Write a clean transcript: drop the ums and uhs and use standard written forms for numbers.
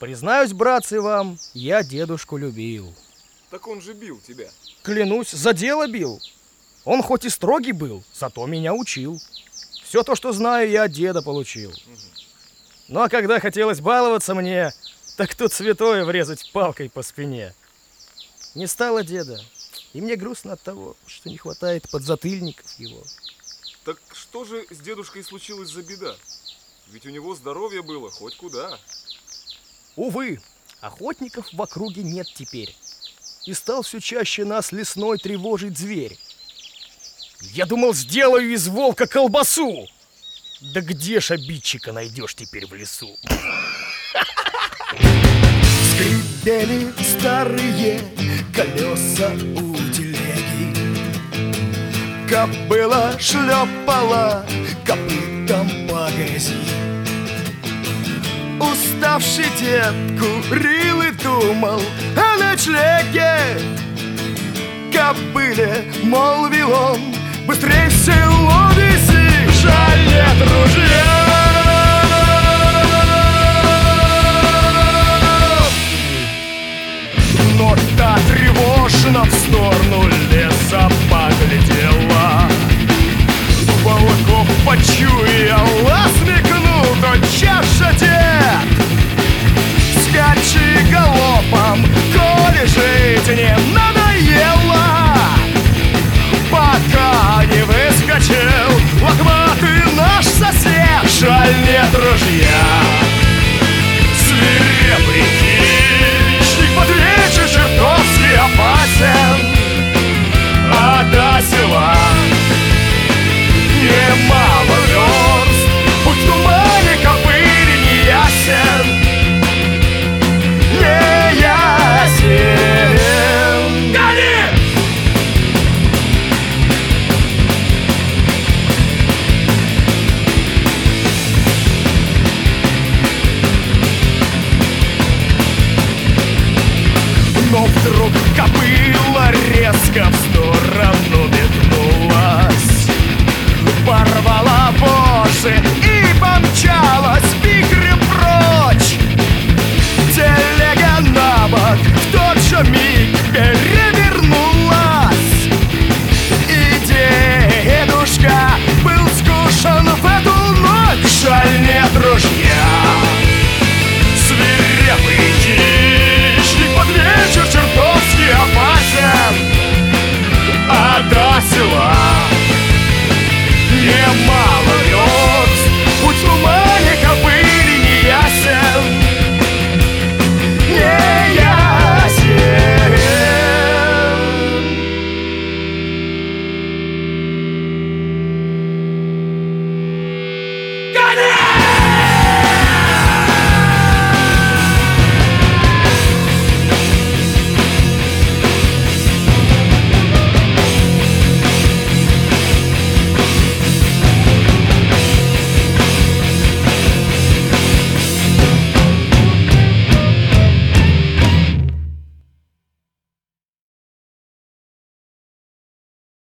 Признаюсь, братцы, вам, я дедушку любил. Так он же бил тебя. Клянусь, за дело бил. Он хоть и строгий был, зато меня учил. Все то, что знаю, я от деда получил. Ну а когда хотелось баловаться мне, так тут святое врезать палкой по спине. Не стало деда, и мне грустно от того, что не хватает подзатыльников его. Так что же с дедушкой случилось за беда? Ведь у него здоровье было хоть куда. Увы, охотников в округе нет теперь. И стал все чаще нас лесной тревожить зверь. Я думал, сделаю из волка колбасу. Да где ж обидчика найдешь теперь в лесу? Скрипели старые колеса у телеги. Кобыла шлепала копытом по грязи. Уставший дед курил и думал о ночлеге. Кобыле молвил он: быстрей в село вези, жаль нет ружья. Но та тревожно в сторону леса поглядела. Волков почуяла, смекнул тотчас же дед. Скачи галопом, коли жить не надоело, пока не выскочил лохматый наш сосед. Жаль нет ружья. Свирепый хищник под вечер чертовски опасен, а до села немало верст, путь в тумане кобыле не ясен, не ясен. Гони! Но вдруг кобыла резко